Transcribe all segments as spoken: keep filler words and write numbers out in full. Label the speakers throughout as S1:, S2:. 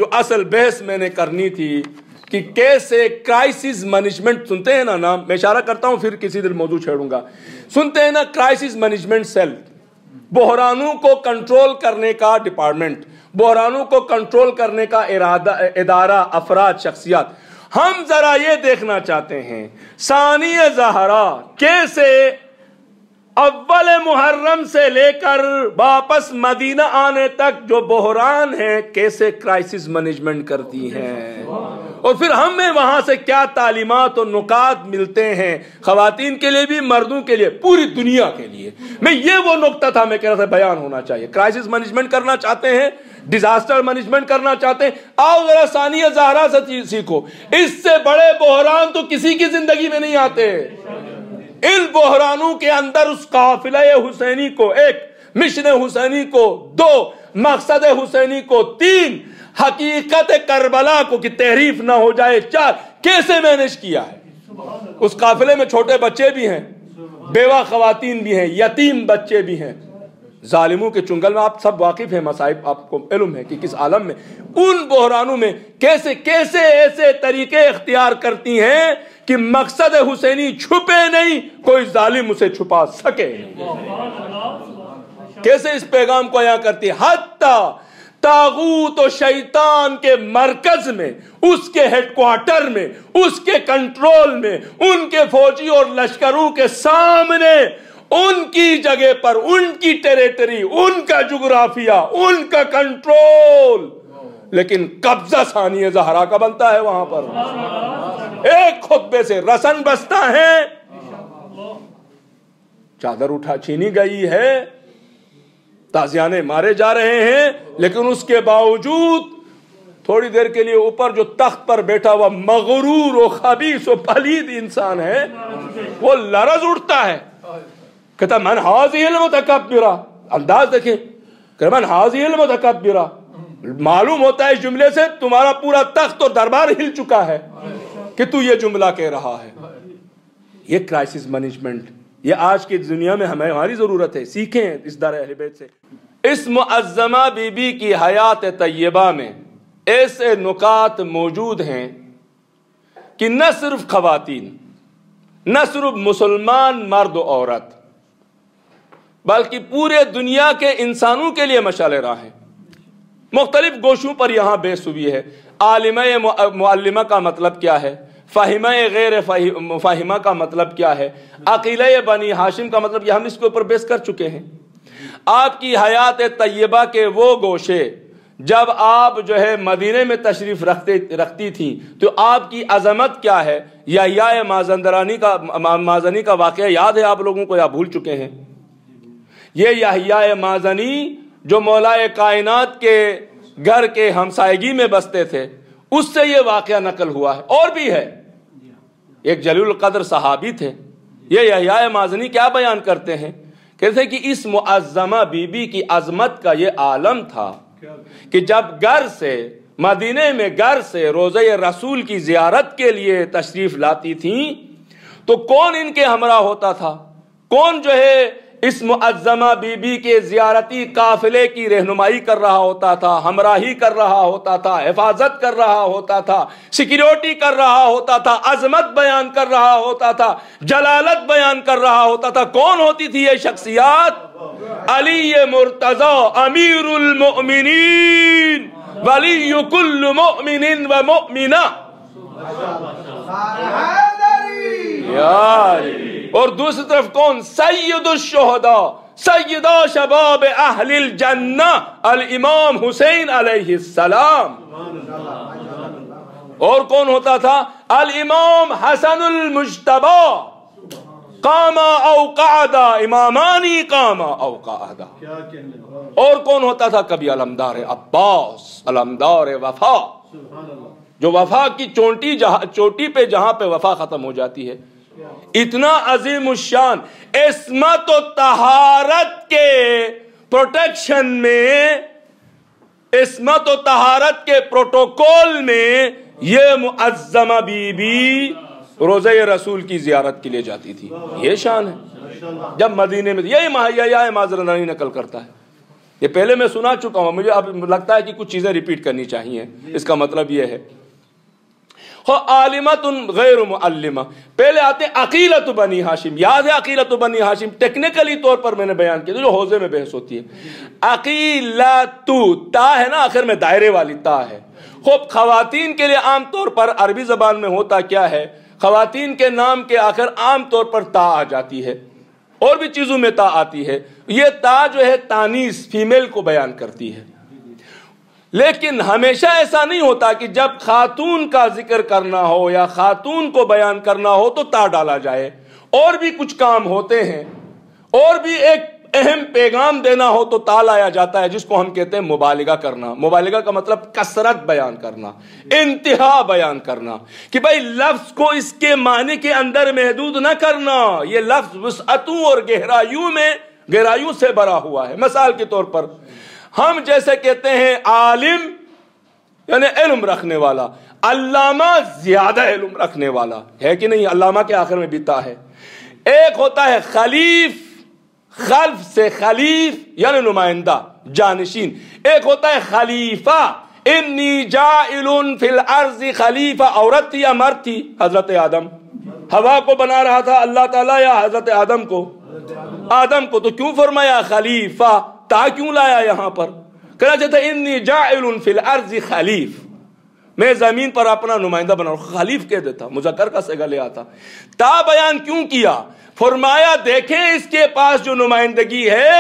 S1: जो असल बहस मैंने करनी थी कि कैसे क्राइसिस मैनेजमेंट, सुनते हैं ना नाम, मैं इशारा करता हूं फिर किसी दिन मौजूद छेड़ूंगा, सुनते हैं ना क्राइसिस मैनेजमेंट सेल, बहरानों को कंट्रोल करने का डिपार्टमेंट, बहरानों को कंट्रोल करने का इरादा इदारा, अफराद, शख्सियात। हम जरा ये देखना चाहते हैं सानिया ज़हरा कैसे अव्वल मुहर्रम से लेकर वापस मदीना आने तक जो बहरान है कैसे क्राइसिस मैनेजमेंट करती हैं, और फिर हमें वहां से क्या तालीमात और नुकात मिलते हैं, खवातीन के लिए भी, मर्दों के लिए, पूरी दुनिया के लिए। मैं ये वो नुक्ता था मैं कह रहा था बयान होना चाहिए। क्राइसिस मैनेजमेंट करना चाहते हैं, डिजास्टर मैनेजमेंट करना चाहते हैं, आओ जरा सानिया ज़हरा से सीखो। इससे बड़े बहरान तो किसी की जिंदगी में नहीं आते। इन बहरानों के अंदर उस काफिला हुसैनी को, एक मिशन हुसैनी को, दो मकसद हुसैनी को, तीन हकीकत करबला को कि तहरीफ ना हो जाए, चार कैसे मैनेज किया है। उस काफिले में छोटे बच्चे भी हैं, बेवा खवातीन भी हैं, यतीम बच्चे भी हैं। जालिमों के चुंगल में आप सब वाकिफ हैं, मसाइब आपको इल्म है कि किस आलम में, उन बहरानों में कैसे कैसे ऐसे तरीके इख्तियार करती हैं कि मकसद हुसैनी छुपे नहीं, कोई जालिम उसे छुपा सके। कैसे इस पैगाम को अया करती है, हत्ता तागूत और शैतान के मरकज में, उसके हेडक्वार्टर में, उसके कंट्रोल में, उनके फौजी और लश्करों के सामने, उनकी जगह पर, उनकी टेरिटरी, उनका जुग्राफिया, उनका कंट्रोल, लेकिन कब्जा सानिया ज़हरा का बनता है वहां पर। एक खुतबे से रसन बसता है, चादर उठा छीनी गई है, ताजियाने मारे जा रहे हैं, लेकिन उसके बावजूद थोड़ी देर के लिए ऊपर जो तख्त पर बैठा हुआ मगरूर और खबीस और पलीद इंसान है, वो लरज उठता है, कहता मन हाज़िल मुतकब्बिरा। अंदाज देखें, मन हाज़िल मुतकब्बिरा, मालूम होता है इस जुमले से तुम्हारा पूरा तख्त और दरबार हिल चुका है कि तू ये जुमला कह रहा है। ये क्राइसिस मैनेजमेंट, ये आज की दुनिया में हमें हमारी जरूरत है, सीखें इस दर अहले बैत से। इस मुअज़्ज़मा बीबी की हयात तय्यबा में ऐसे नुकात मौजूद हैं कि न सिर्फ खवातीन, न सिर्फ मुसलमान मर्द औरत, बल्कि पूरे दुनिया के इंसानों के लिए मशाल राह है। मुख्तलिफ गोशों पर यहाँ बहस हुई है। आलिमा मुअल्लिमा का मतलब क्या है, फ़ाहिमा गैर फ़ाहिमा का मतलब क्या है, अक़ीला बनी हाशिम का मतलब, हम इसके ऊपर बहस कर चुके हैं। आपकी हयात तय्यबा के वो गोशे जब आप जो है मदीने में तशरीफ रखते रखती थी तो आपकी अजमत क्या है, यहया माज़ंदरानी का माज़नी का वाक़या याद है आप लोगों को या भूल चुके हैं? ये यहया माज़नी जो मौलाए कायनात के घर के हमसायगी में बसते थे, उससे ये वाक़या नकल हुआ है। और भी है, एक जलील कदर सहाबी थे, ये यहया माज़नी क्या बयान करते हैं, कहते हैं कि इस मुअज़्ज़मा बीबी की अजमत का ये आलम था कि जब घर से मदीने में घर से रोज़े रसूल की ज़ियारत के लिए तशरीफ लाती थी तो कौन इनके हमरा होता था, कौन जो है इस मुअज़्ज़मा बीबी के ज़ियारती काफिले की रहनुमाई कर रहा होता था, हमराही कर रहा होता था, हिफाजत कर रहा होता था, सिक्योरिटी कर रहा होता था, अजमत बयान कर रहा होता था, जलालत बयान कर रहा होता था। कौन होती थी ये शख्सियत? अली मुर्तज़ा अमीरुल मुअमिनीन वली कुल्लु मुअमिनिन व मुअमिना। यार, और दूसरी तरफ कौन? सय्यदुश शुहदा सय्यदा शबाब अहलिल जन्ना अल इमाम हुसैन अलैहिस्सलाम। और कौन होता था? अल इमाम हसनुल मुज्तबा कामा औ क़अदा इमामानी कामा औ क़अदा। और कौन होता था? कभी अलमदार अब्बास, अलमदार वफा, जो वफा की चोटी जहां चोटी पे जहां पे वफा खत्म हो जाती है। इतना अजीम शान इस्मत और तहारत के प्रोटेक्शन में, इस्मत और तहारत के प्रोटोकॉल में ये मुअज़्ज़मा बीबी रोज़े रसूल की ज़ियारत के लिए जाती थी। ये शान है। जब मदीने में, यही यहया माज़रनानी नकल करता है, یہ پہلے میں سنا چکا ہوں، مجھے اب لگتا ہے کہ کچھ چیزیں ریپیٹ کرنی چاہیے. اس کا مطلب یہ ہے عالمۃ غیر معلمہ. پہلے آتے ہیں عقیلۃ بنی ہاشم. یاد ہے عقیلۃ بنی ہاشم؟ ٹیکنیکلی طور پر میں نے بیان کیا جو حوزے میں بحث ہوتی ہے. عقیلۃ تا ہے نا آخر میں دائرے والی تا ہے. خوب خواتین کے لیے عام طور پر عربی زبان میں ہوتا کیا ہے، خواتین کے نام کے آخر عام طور پر تا آ جاتی ہے، اور بھی چیزوں میں تا آتی ہے. یہ تا جو ہے تانیث فیمیل کو بیان کرتی ہے. لیکن ہمیشہ ایسا نہیں ہوتا کہ جب خاتون کا ذکر کرنا ہو یا خاتون کو بیان کرنا ہو تو تا ڈالا جائے. اور بھی کچھ کام ہوتے ہیں، اور بھی ایک اہم پیغام دینا ہو تو تا لایا جاتا ہے، جس کو ہم کہتے ہیں مبالغہ کرنا. مبالغہ کا مطلب کثرت بیان کرنا، انتہا بیان کرنا، کہ بھائی لفظ کو اس کے معنی کے اندر محدود نہ کرنا. یہ لفظ وسعتوں اور گہرائیوں میں گہرائیوں سے بھرا ہوا ہے. مثال کے طور پر ہم جیسے کہتے ہیں عالم یعنی علم رکھنے والا، علامہ زیادہ علم رکھنے والا ہے کہ نہیں؟ علامہ کے آخر میں بھی تا ہے. ایک ہوتا ہے خلیف، خلف سے خلیف یعنی نمائندہ، جانشین. ایک ہوتا ہے خلیفہ، انی جاعل فی الارض خلیفہ. عورت تھی یا مرد تھی؟ حضرت آدم. ہوا کو بنا رہا تھا اللہ تعالیٰ یا حضرت آدم کو؟ آدم کو. تو کیوں فرمایا خلیفہ؟ تا کیوں لایا یہاں پر؟ کہنا چاہتا ہے انی جاعل فی الارض خلیف، میں زمین پر اپنا نمائندہ بنا رہا ہوں. خلیف کہہ دیتا، مذکر کا صیغہ لے آتا. تا بیان کیوں کیا؟ فرمایا دیکھیں اس کے پاس جو نمائندگی ہے،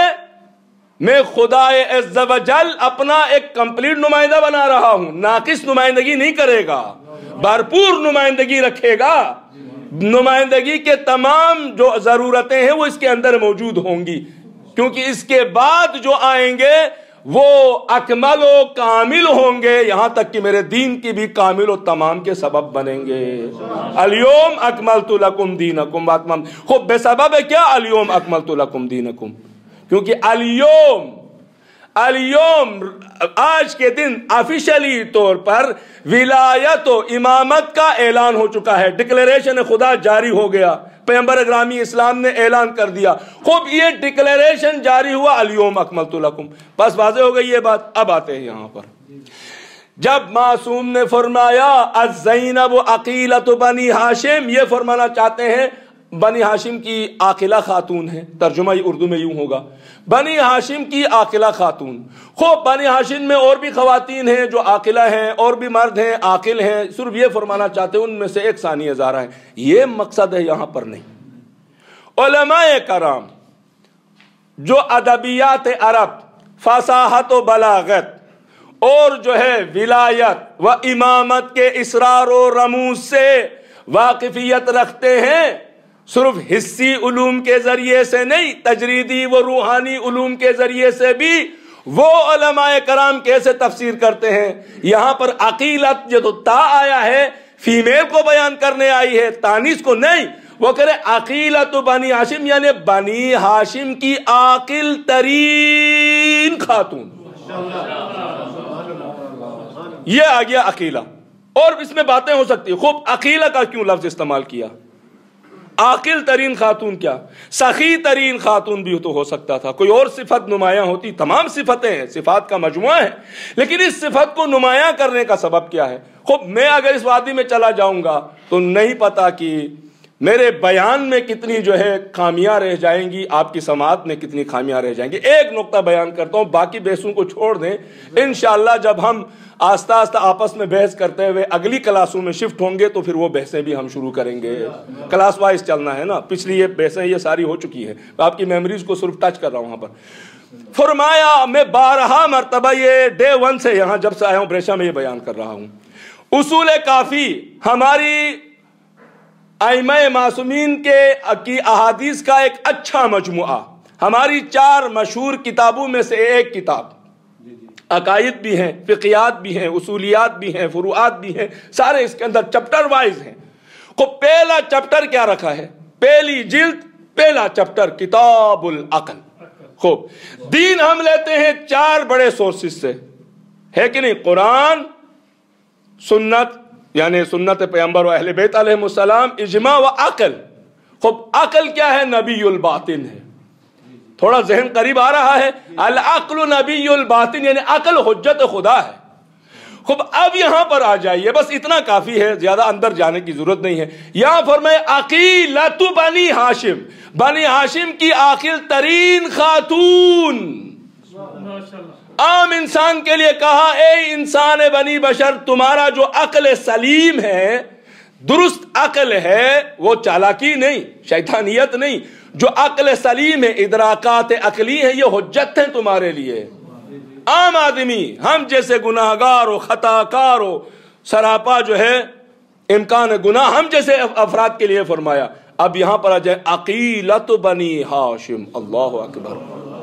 S1: میں خدا عز و جل اپنا ایک کمپلیٹ نمائندہ بنا رہا ہوں. ناقص نمائندگی نہیں کرے گا، بھرپور نمائندگی رکھے گا. نمائندگی کے تمام جو ضرورتیں ہیں وہ اس کے اندر موجود ہوں گی، کیونکہ اس کے بعد جو آئیں گے وہ اکمل و کامل ہوں گے، یہاں تک کہ میرے دین کی بھی کامل و تمام کے سبب بنیں گے. الیوم اکملت لکم دینکم واتمم. خوب بے سبب ہے کیا الیوم اکملت لکم دینکم؟ کیونکہ الیوم الیوم آج کے دن آفیشلی طور پر ولایت و امامت کا اعلان ہو چکا ہے. ڈکلیریشن خدا جاری ہو گیا، پیغمبر اکرامی اسلام نے اعلان کر دیا. خوب یہ ڈکلیریشن جاری ہوا الیوم اکملت لکم. بس واضح ہو گئی یہ بات. اب آتے ہیں یہاں پر جب معصوم نے فرمایا الزینب عقیلۃ بنی ہاشم، یہ فرمانا چاہتے ہیں بنی ہاشم کی عاقلہ خاتون ہے. ترجمہ اردو میں یوں ہوگا بنی ہاشم کی عاقلہ خاتون. خوب بنی ہاشم میں اور بھی خواتین ہیں جو عاقلہ ہیں، اور بھی مرد ہیں عاقل ہیں. صرف یہ فرمانا چاہتے ہیں ان میں سے ایک ثانیہ زارہ ہے. یہ مقصد ہے یہاں پر نہیں. علماء کرام جو ادبیات عرب، فصاحت و بلاغت اور جو ہے ولایت و امامت کے اسرار و رموز سے واقفیت رکھتے ہیں، صرف حسی علوم کے ذریعے سے نہیں، تجریدی و روحانی علوم کے ذریعے سے بھی وہ علماء کرام کیسے تفسیر کرتے ہیں. یہاں پر عقیلت جو تو تا آیا ہے فیمیل کو بیان کرنے آئی ہے، تانیث کو نہیں. وہ کرے عقیلۃ بنی ہاشم یعنی بنی ہاشم کی عاقل ترین خاتون. یہ آ گیا عقیلہ. اور اس میں باتیں ہو سکتی. خوب عقیلہ کا کیوں لفظ استعمال کیا؟ عاقل ترین خاتون کیا؟ سخی ترین خاتون بھی تو ہو سکتا تھا، کوئی اور صفت نمایاں ہوتی. تمام صفتیں ہیں، صفات کا مجموعہ ہے، لیکن اس صفت کو نمایاں کرنے کا سبب کیا ہے؟ خوب میں اگر اس وادی میں چلا جاؤں گا تو نہیں پتا کہ میرے بیان میں کتنی جو ہے خامیاں رہ جائیں گی، آپ کی سماعت میں کتنی خامیاں رہ جائیں گی. ایک نقطہ بیان کرتا ہوں، باقی بحثوں کو چھوڑ دیں. انشاءاللہ جب ہم آہستہ آہستہ آپس میں بحث کرتے ہوئے اگلی کلاسوں میں شفٹ ہوں گے تو پھر وہ بحثیں بھی ہم شروع کریں گے. کلاس وائز چلنا ہے نا، پچھلی یہ بحثیں یہ ساری ہو چکی ہے، آپ کی میموریز کو صرف ٹچ کر رہا ہوں. وہاں پر فرمایا میں بارہا مرتبہ یہ ڈے ون سے یہاں جب سے آیا ہوں بریشا میں یہ بیان کر رہا ہوں. اصول کافی ہماری ائمہ معصومین کے کی احادیث کا ایک اچھا مجموعہ، ہماری چار مشہور کتابوں میں سے ایک کتاب. عقائد بھی ہیں، فقیات بھی ہیں، اصولیات بھی ہیں، فروعات بھی ہیں، سارے اس کے اندر چپٹر وائز ہیں. کو پہلا چپٹر کیا رکھا ہے؟ پہلی جلد پہلا چپٹر کتاب العقل. خوب دین ہم لیتے ہیں چار بڑے سورسز سے، ہے کہ نہیں؟ قرآن، سنت یعنی سنت پیغمبر و اہل بیت علیہ السلام، اجماع و عقل. خوب عقل کیا ہے؟ نبی الباطن ہے. تھوڑا ذہن قریب آ رہا ہے؟ العقل نبی الباطن، یعنی عقل حجت خدا ہے۔ خوب اب یہاں پر آ جائیے، بس اتنا کافی ہے، زیادہ اندر جانے کی ضرورت نہیں ہے۔ یہاں فرمائے عقیلۃ بنی ہاشم، بنی ہاشم کی عاقل ترین خاتون، عام انسان کے لیے کہا اے انسان بنی بشر، تمہارا جو عقل سلیم ہے، درست عقل ہے، وہ چالاکی نہیں، شیطانیت نہیں، جو عقل سلیم ہے، ادراکات عقلی ہیں، یہ حجت ہیں تمہارے لیے۔ عام آدمی، ہم جیسے گناہگار و خطا کار و سراپا جو ہے امکان گناہ، ہم جیسے افراد کے لیے فرمایا۔ اب یہاں پر آ جائے عقیلۃ بنی ہاشم، اللہ اکبر۔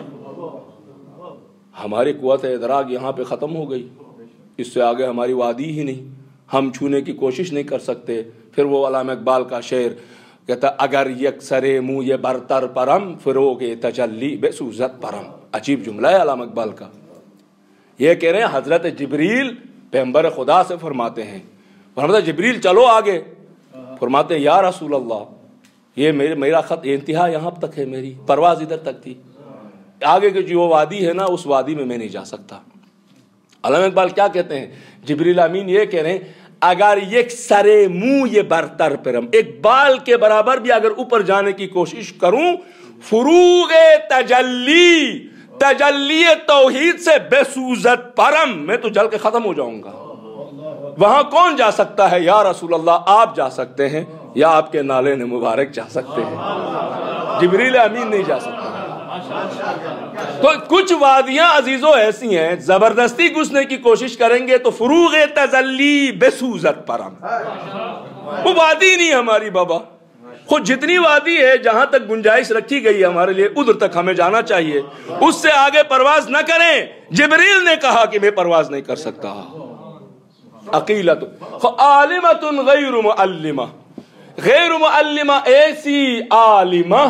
S1: ہماری قوت ادراک یہاں پہ ختم ہو گئی، اس سے آگے ہماری وادی ہی نہیں، ہم چھونے کی کوشش نہیں کر سکتے۔ پھر وہ علامہ اقبال کا شعر کہتا اگر یک سرے منہ یہ برتر پرم، فروغ تجلی بے سوزت پرم۔ عجیب جملہ ہے علامہ اقبال کا۔ یہ کہہ رہے ہیں حضرت جبریل پیغمبر خدا سے فرماتے ہیں، فرماتے جبریل چلو آگے، فرماتے ہیں یا رسول اللہ یہ میرا خط انتہا یہاں تک ہے، میری پرواز ادھر تک تھی، آگے کی جو وادی ہے نا اس وادی میں میں نہیں جا سکتا۔ علامہ اقبال کیا کہتے ہیں؟ جبریل امین یہ کہہ رہے ہیں اگر یک سرے منہ یہ برتر پرم، ایک بال کے برابر بھی اگر اوپر جانے کی کوشش کروں، فروغ تجلی، تجلی توحید سے بے سوزت پرم، میں تو جل کے ختم ہو جاؤں گا۔ وہاں کون جا سکتا ہے یا رسول اللہ؟ آپ جا سکتے ہیں یا آپ کے نالے مبارک جا سکتے ہیں، جبریل امین نہیں جا سکتا۔ تو کچھ وادیاں عزیزوں ایسی ہیں زبردستی گھسنے کی کوشش کریں گے تو فروغ تجلی بے سوزت پرم، وہ وادی نہیں ہماری بابا۔ خود جتنی وادی ہے جہاں تک گنجائش رکھی گئی ہے ہمارے لیے ادھر تک ہمیں جانا چاہیے، اس سے آگے پرواز نہ کریں۔ جبریل نے کہا کہ میں پرواز نہیں کر سکتا۔ عقیلۃ عالمۃ غیر معلمہ، غیر معلمہ ایسی عالمہ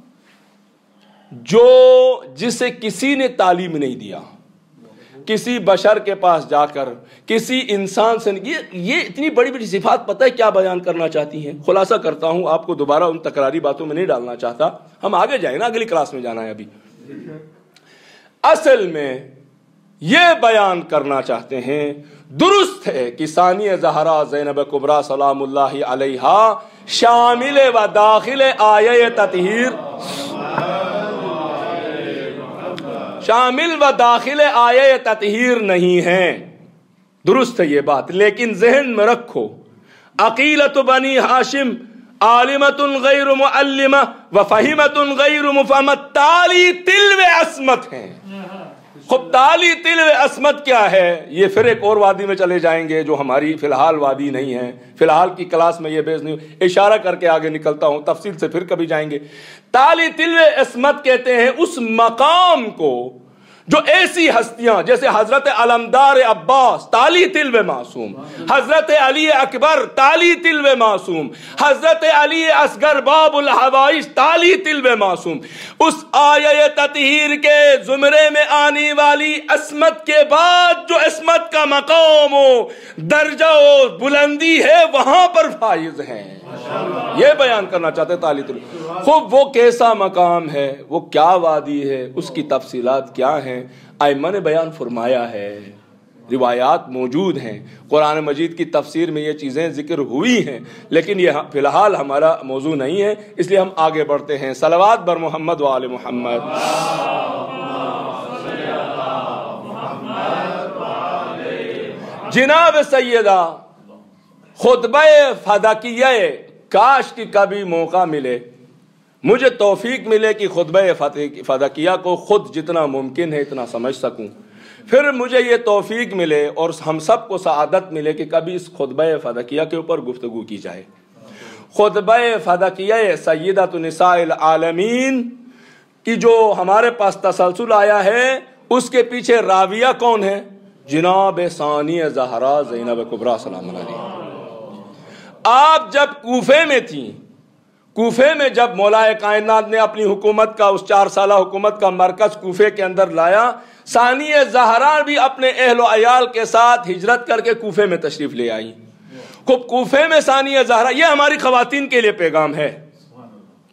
S1: جو جسے کسی نے تعلیم نہیں دیا، کسی بشر کے پاس جا کر کسی انسان سے، یہ یہ اتنی بڑی بڑی صفات پتہ ہے کیا بیان کرنا چاہتی ہیں؟ خلاصہ کرتا ہوں، آپ کو دوبارہ ان تکراری باتوں میں نہیں ڈالنا چاہتا، ہم آگے جائیں نا، اگلی کلاس میں جانا ہے ابھی۔ اصل میں یہ بیان کرنا چاہتے ہیں، درست ہے کہ ثانیہ زہرا زینب کبریٰ سلام اللہ علیہا شامل و داخل آیہ تطہیر، شامل و داخل آیہ تطہیر نہیں ہیں، درست ہے یہ بات، لیکن ذہن میں رکھو عقیلۃ بنی ہاشم عالمۃ غیر معلمہ و فہمۃ غیر مفہمۃ، تالی تلو عصمت ہیں۔ خب تالی تلو عصمت کیا ہے؟ یہ پھر ایک اور وادی میں چلے جائیں گے جو ہماری فی الحال وادی نہیں ہے، فی الحال کی کلاس میں یہ بیس نہیں، اشارہ کر کے آگے نکلتا ہوں، تفصیل سے پھر کبھی جائیں گے۔ تالی تلو عصمت کہتے ہیں اس مقام کو جو ایسی ہستیاں جیسے حضرت علمدار عباس تالی تلو معصوم، حضرت علی اکبر تالی تلو معصوم، حضرت علی اصغر باب الحوائج تالی تلو معصوم، اس آیہ تطہیر کے زمرے میں آنے والی عصمت کے بعد جو عصمت کا مقام و درجہ و بلندی ہے وہاں پر فائز ہیں، یہ بیان کرنا چاہتے تالی تلو۔ خوب وہ کیسا مقام ہے، وہ کیا وادی ہے، اس کی تفصیلات کیا ہیں، ائمہ نے بیان فرمایا ہے، روایات موجود ہیں، قرآن مجید کی تفسیر میں یہ چیزیں ذکر ہوئی ہیں، لیکن یہ فی الحال ہمارا موضوع نہیں ہے، اس لیے ہم آگے بڑھتے ہیں۔ صلوات بر محمد و آل محمد۔ جناب سیدہ خطبہ فداکیہ، کاش کی کبھی موقع ملے، مجھے توفیق ملے کہ خطبہ فداکیہ کو خود جتنا ممکن ہے اتنا سمجھ سکوں، پھر مجھے یہ توفیق ملے اور ہم سب کو سعادت ملے کہ کبھی اس خطبہ فداکیہ کے اوپر گفتگو کی جائے۔ خطبہ فداکیہ سیدۃ نساء العالمین کی جو ہمارے پاس تسلسل آیا ہے، اس کے پیچھے راویہ کون ہے؟ جناب ثانیہ زہرا زینب کبریٰ سلام اللہ علیہا۔ آپ جب کوفے میں تھیں، کوفے میں جب مولا کائنات نے اپنی حکومت کا، اس چار سالہ حکومت کا مرکز کوفے کے اندر لایا، ثانیہ زہرا بھی اپنے اہل و عیال کے ساتھ ہجرت کر کے کوفے میں تشریف لے آئی۔ خوب کوفے میں ثانیہ زہرا، یہ ہماری خواتین کے لیے پیغام ہے،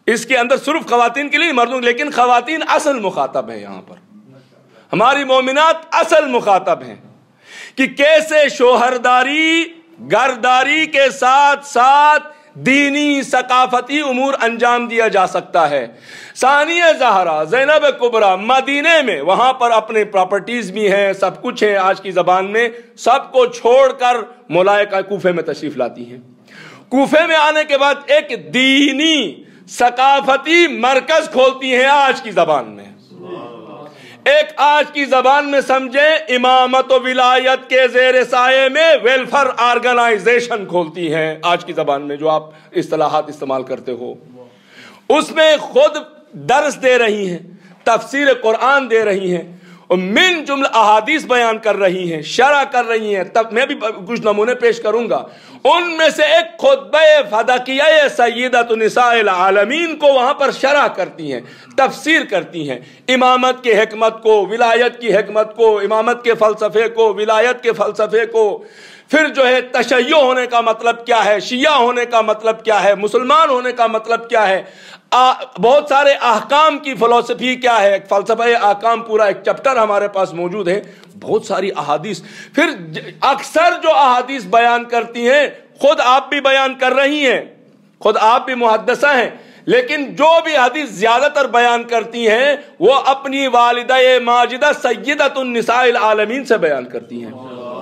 S1: اس کے اندر صرف خواتین کے لیے مردوں، لیکن خواتین اصل مخاطب ہیں، یہاں پر ہماری مومنات اصل مخاطب ہیں کہ کیسے شوہرداری گھرداری کے ساتھ ساتھ دینی ثقافتی امور انجام دیا جا سکتا ہے۔ ثانیہ زہرا زینب کبریٰ مدینے میں، وہاں پر اپنے پراپرٹیز بھی ہیں، سب کچھ ہے آج کی زبان میں، سب کو چھوڑ کر ملائکہ کوفے میں تشریف لاتی ہیں۔ کوفے میں آنے کے بعد ایک دینی ثقافتی مرکز کھولتی ہیں آج کی زبان میں، ایک آج کی زبان میں سمجھیں امامت و ولایت کے زیر سائے میں ویلفر آرگنائزیشن کھولتی ہیں آج کی زبان میں، جو آپ اصطلاحات استعمال کرتے ہو، اس میں خود درس دے رہی ہیں، تفسیر قرآن دے رہی ہیں، اور من جملہ احادیث بیان کر رہی ہیں، شرح کر رہی ہیں۔ تب میں بھی کچھ نمونے پیش کروں گا، ان میں سے ایک خطبہ فدقیہ سیدۃ نساء العالمین کو وہاں پر شرح کرتی ہیں، تفسیر کرتی ہیں، امامت کی حکمت کو، ولایت کی حکمت کو، امامت کے فلسفے کو، ولایت کے فلسفے کو، پھر جو ہے تشیع ہونے کا مطلب کیا ہے، شیعہ ہونے کا مطلب کیا ہے، مسلمان ہونے کا مطلب کیا ہے، بہت سارے احکام کی فلسفی کیا ہے، فلسفہ احکام پورا ایک چپٹر ہمارے پاس موجود ہے، بہت ساری احادیث۔ پھر اکثر جو احادیث بیان کرتی ہیں خود آپ بھی بیان کر رہی ہیں، خود آپ بھی محدثہ ہیں، لیکن جو بھی حدیث زیادہ تر بیان کرتی ہیں وہ اپنی والدہ ماجدہ سیدۃ النساء العالمین سے بیان کرتی ہیں۔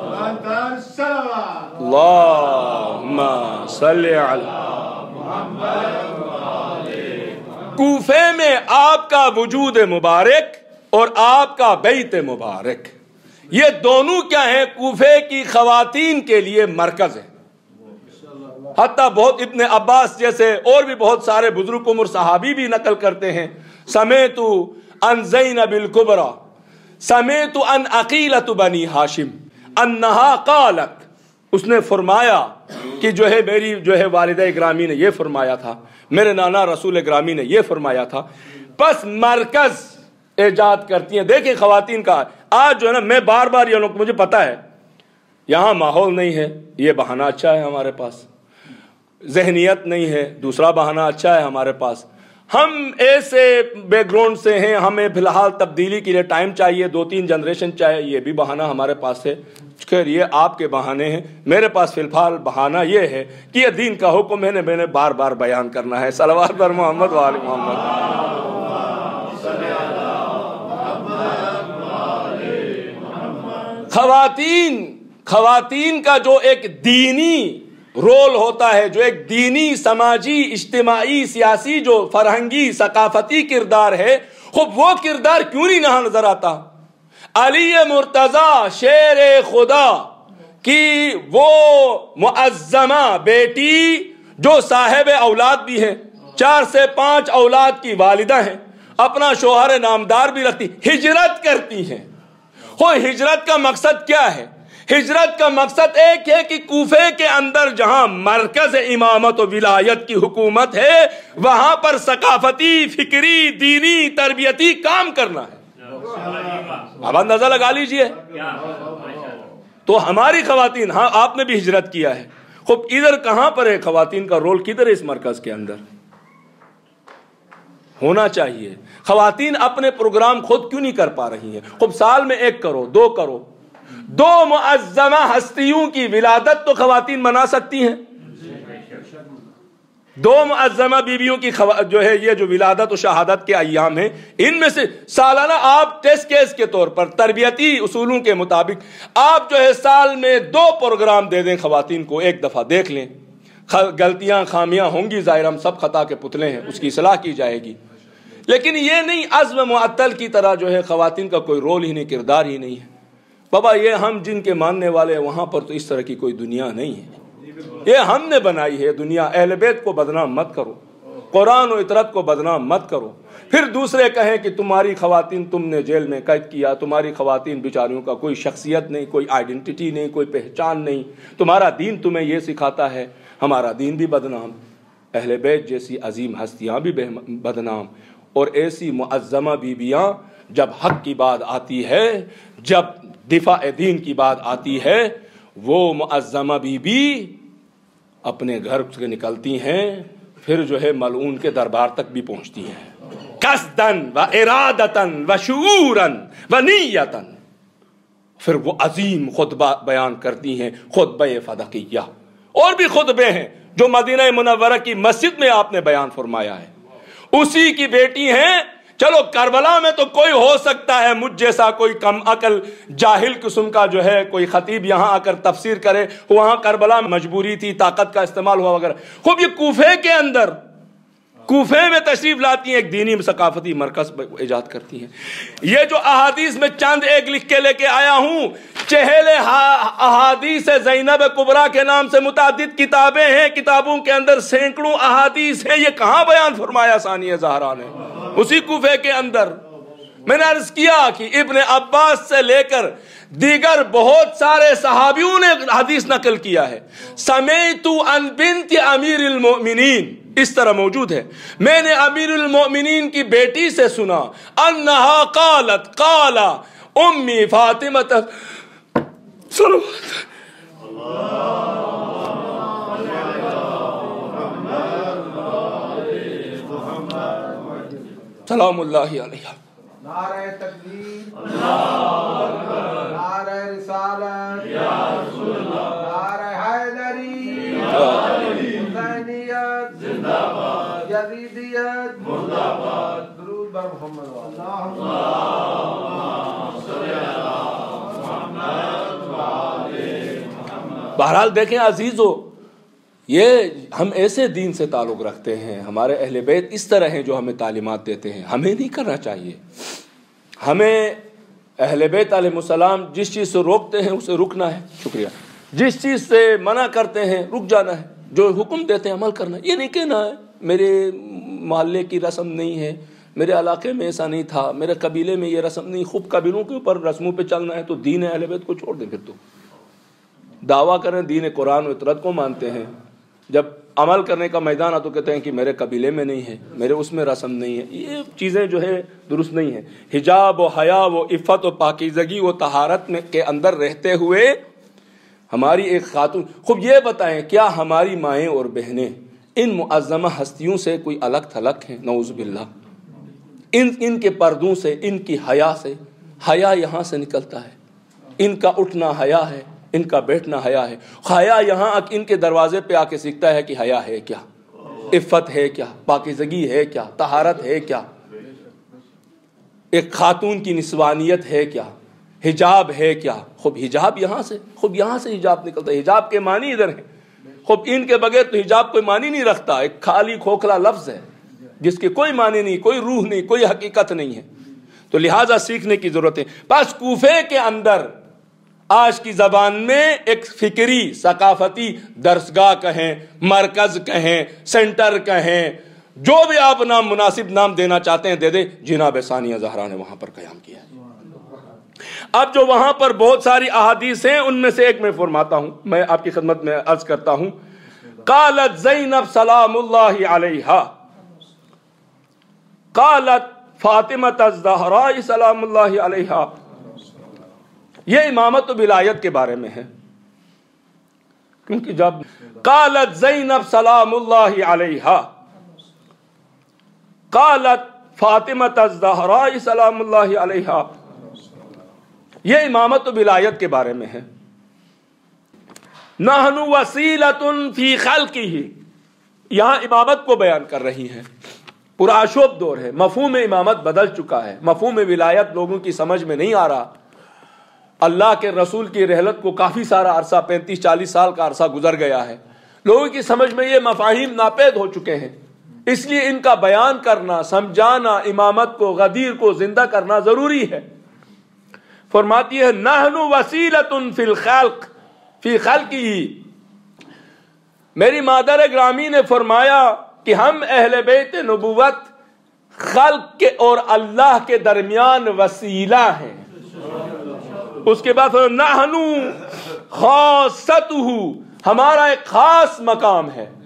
S1: اللہم صلی علی کوفے میں آپ کا وجود مبارک اور آپ کا بیت مبارک، یہ دونوں کیا ہیں، کوفے کی خواتین کے لیے مرکز ہے۔ حتیٰ بہت ابن عباس جیسے اور بھی بہت سارے بزرگ عمر صحابی بھی نقل کرتے ہیں، سمیت ان زینب الکبریٰ سمیت ان عقیلۃ بنی ہاشم انہا قالت، اس نے فرمایا کہ جو ہے میری جو ہے والدہ گرامی نے یہ فرمایا تھا، میرے نانا رسول گرامی نے یہ فرمایا تھا۔ پس مرکز ایجاد کرتی ہیں۔ دیکھیں خواتین کا آج جو ہے نا، میں بار بار یہ لوگ، مجھے پتا ہے یہاں ماحول نہیں ہے، یہ بہانہ اچھا ہے ہمارے پاس، ذہنیت نہیں ہے، دوسرا بہانہ اچھا ہے ہمارے پاس، ہم ایسے بیک گراؤنڈ سے ہیں، ہمیں فی الحال تبدیلی کے لیے ٹائم چاہیے، دو تین جنریشن چاہیے، یہ بھی بہانہ ہمارے پاس ہے۔ خیر یہ آپ کے بہانے ہیں، میرے پاس فی الحال بہانہ یہ ہے کہ یہ دین کا حکم ہے، میں نے بار بار بیان کرنا ہے۔ صلوات پر محمد و آل محمد۔ خواتین خواتین کا جو ایک دینی رول ہوتا ہے، جو ایک دینی سماجی اجتماعی سیاسی جو فرہنگی ثقافتی کردار ہے، خب وہ کردار کیوں نہیں نہ نظر آتا؟ علی مرتضی شیر خدا کی وہ معظمہ بیٹی جو صاحب اولاد بھی ہیں، چار سے پانچ اولاد کی والدہ ہیں، اپنا شوہر نامدار بھی رکھتی، ہجرت کرتی ہیں۔ ہو ہجرت کا مقصد کیا ہے؟ ہجرت کا مقصد ایک ہے کہ کوفے کے اندر جہاں مرکز امامت و ولایت کی حکومت ہے، وہاں پر ثقافتی، فکری، دینی، تربیتی کام کرنا ہے۔ اب اندازہ لگا لیجئے۔ تو ہماری خواتین، ہاں آپ نے بھی ہجرت کیا ہے، خب ادھر کہاں پر ہے خواتین کا رول، کدھر ہے اس مرکز کے اندر ہونا چاہیے؟ خواتین اپنے پروگرام خود کیوں نہیں کر پا رہی ہیں؟ خب سال میں ایک کرو، دو کرو، دو معظمہ ہستیوں کی ولادت تو خواتین منا سکتی ہیں، دو معظمہ بیویوں کی خوا... جو ہے یہ جو ولادت و شہادت کے ایام ہیں، ان میں سے سالانہ آپ ٹیسٹ کیس کے طور پر تربیتی اصولوں کے مطابق آپ جو ہے سال میں دو پروگرام دے دیں خواتین کو، ایک دفعہ دیکھ لیں، غلطیاں خامیاں ہوں گی، ظاہر ہم سب خطا کے پتلے ہیں، اس کی اصلاح کی جائے گی، لیکن یہ نہیں عزم معطل کی طرح جو ہے خواتین کا کوئی رول ہی نہیں، کردار ہی نہیں ہے۔ بابا یہ ہم جن کے ماننے والے ہیں وہاں پر تو اس طرح کی کوئی دنیا نہیں ہے، یہ ہم نے بنائی ہے دنیا۔ اہل بیت کو بدنام مت کرو، قرآن و اطرت کو بدنام مت کرو، پھر دوسرے کہیں کہ تمہاری خواتین تم نے جیل میں قید کیا، تمہاری خواتین بیچاریوں کا کوئی شخصیت نہیں، کوئی آئیڈینٹی نہیں، کوئی پہچان نہیں، تمہارا دین تمہیں یہ سکھاتا ہے۔ ہمارا دین بھی بدنام، اہل بیت جیسی عظیم ہستیاں بھی بدنام، اور ایسی معظمہ بیویاں جب حق کی بات آتی ہے، جب دفاع دین کی بات آتی ہے، وہ معظمہ بی بی اپنے گھر سے نکلتی ہیں، پھر جو ہے ملعون کے دربار تک بھی پہنچتی ہیں، قصدن و ارادتن و شعورن و نیتن۔ پھر وہ عظیم خطبہ بیان کرتی ہیں، خطبہ فدقیہ، اور بھی خطبے ہیں جو مدینہ منورہ کی مسجد میں آپ نے بیان فرمایا ہے، اسی کی بیٹی ہیں۔ چلو کربلا میں تو کوئی ہو سکتا ہے مجھ جیسا کوئی کم عقل جاہل قسم کا جو ہے کوئی خطیب یہاں آ کر تفسیر کرے، وہاں کربلا مجبوری تھی، طاقت کا استعمال ہوا وغیرہ۔ خوب یہ کوفے کے اندر، کوفے میں تشریف لاتی ہیں، ایک دینی ثقافتی مرکز ایجاد کرتی ہیں۔ یہ جو احادیث میں چند ایک لکھ کے لے کے آیا ہوں، چہل احادیث زینب کبریٰ کے نام سے متعدد کتابیں ہیں، کتابوں کے اندر سینکڑوں احادیث ہیں، یہ کہاں بیان فرمایا ثانیہ زہرا نے؟ اسی کوفے کے اندر۔ میں نے عرض کیا کہ ابن عباس سے لے کر دیگر بہت سارے صحابیوں نے حدیث نقل کیا ہے، سمیت عن بنت امیر المؤمنین، اس طرح موجود ہے، میں نے امیر المؤمنین کی بیٹی سے سنا، انہا قالت قال امی فاطمہ سلام اللہ علیہ۔
S2: نعرہ تکبیر، نعرہ رسالت، نعرہ حیدری، حسینیت، یزیدیت، درود بر محمد۔
S1: بہرحال دیکھیں عزیزو، یہ ہم ایسے دین سے تعلق رکھتے ہیں، ہمارے اہل بیت اس طرح ہیں جو ہمیں تعلیمات دیتے ہیں، ہمیں نہیں کرنا چاہیے۔ ہمیں اہل بیت علیہ السلام جس چیز سے روکتے ہیں اسے رکنا ہے، شکریہ، جس چیز سے منع کرتے ہیں رک جانا ہے، جو حکم دیتے ہیں عمل کرنا ہے۔ یہ نہیں کہنا ہے میرے محلے کی رسم نہیں ہے، میرے علاقے میں ایسا نہیں تھا، میرے قبیلے میں یہ رسم نہیں، خوب قبیلوں کے اوپر رسموں پہ چلنا ہے تو دین اہل بیت کو چھوڑ دیں۔ پھر تو دعویٰ کریں دین قرآن و اطرت کو مانتے ہیں، جب عمل کرنے کا میدان آ تو کہتے ہیں کہ میرے قبیلے میں نہیں ہے، میرے اس میں رسم نہیں ہے۔ یہ چیزیں جو ہے درست نہیں ہیں۔ حجاب و حیا و عفت و پاکیزگی و طہارت میں کے اندر رہتے ہوئے ہماری ایک خاتون، خوب یہ بتائیں کیا ہماری مائیں اور بہنیں ان معظمہ ہستیوں سے کوئی الگ تھلگ ہیں؟ نعوذ باللہ۔ ان ان کے پردوں سے، ان کی حیا سے، حیا یہاں سے نکلتا ہے، ان کا اٹھنا حیا ہے، ان کا بیٹھنا حیا ہے۔ حیا یہاں ان کے دروازے پہ آ کے سیکھتا ہے کہ حیا ہے کیا، عفت ہے کیا، پاکیزگی ہے کیا، طہارت ہے کیا، ایک خاتون کی نسوانیت ہے کیا، حجاب ہے کیا۔ خوب حجاب یہاں سے، خوب یہاں سے حجاب نکلتا ہے۔ حجاب کے معنی ادھر ہیں، خوب ان کے بغیر تو حجاب کوئی معنی نہیں رکھتا، ایک خالی کھوکھلا لفظ ہے جس کے کوئی معنی نہیں، کوئی روح نہیں، کوئی حقیقت نہیں ہے۔ تو لہٰذا سیکھنے کی ضرورت ہے۔ بس کوفے کے اندر آج کی زبان میں ایک فکری ثقافتی درسگاہ کہیں، مرکز کہیں، سینٹر کہیں، جو بھی آپ نام مناسب نام دینا چاہتے ہیں دے دیں، جناب ثانیہ زہرا نے وہاں پر قیام کیا ہے۔ اب جو وہاں پر بہت ساری احادیث ہیں ان میں سے ایک میں فرماتا ہوں، میں آپ کی خدمت میں عرض کرتا ہوں۔ قالت زینب سلام اللہ علیہا، قالت فاطمہ الزہراء سلام اللہ علیہا۔ یہ امامت و ولایت کے بارے میں ہے، کیونکہ جب قالت زینب سلام اللہ علیہا، قالت فاطمہ الزہراء سلام اللہ علیہا، یہ امامت و ولایت کے بارے میں ہے۔ نحن وسیلۃ فی خلقہ، یہاں امامت کو بیان کر رہی ہیں۔ پرآشوب دور ہے، مفہوم امامت بدل چکا ہے، مفہوم ولایت لوگوں کی سمجھ میں نہیں آ رہا۔ اللہ کے رسول کی رحلت کو کافی سارا عرصہ، پینتیس چالیس سال کا عرصہ گزر گیا ہے، لوگوں کی سمجھ میں یہ مفاہیم ناپید ہو چکے ہیں، اس لیے ان کا بیان کرنا، سمجھانا، امامت کو، غدیر کو زندہ کرنا ضروری ہے۔ فرماتی ہے نحن وسیلۃ فی الخلق فی خلقہ، میری مادر گرامی نے فرمایا کہ ہم اہل بیت نبوت خلق کے اور اللہ کے درمیان وسیلہ ہیں۔ اس کے بعد نحن خاصتہ، ہمارا ایک خاص مقام ہے،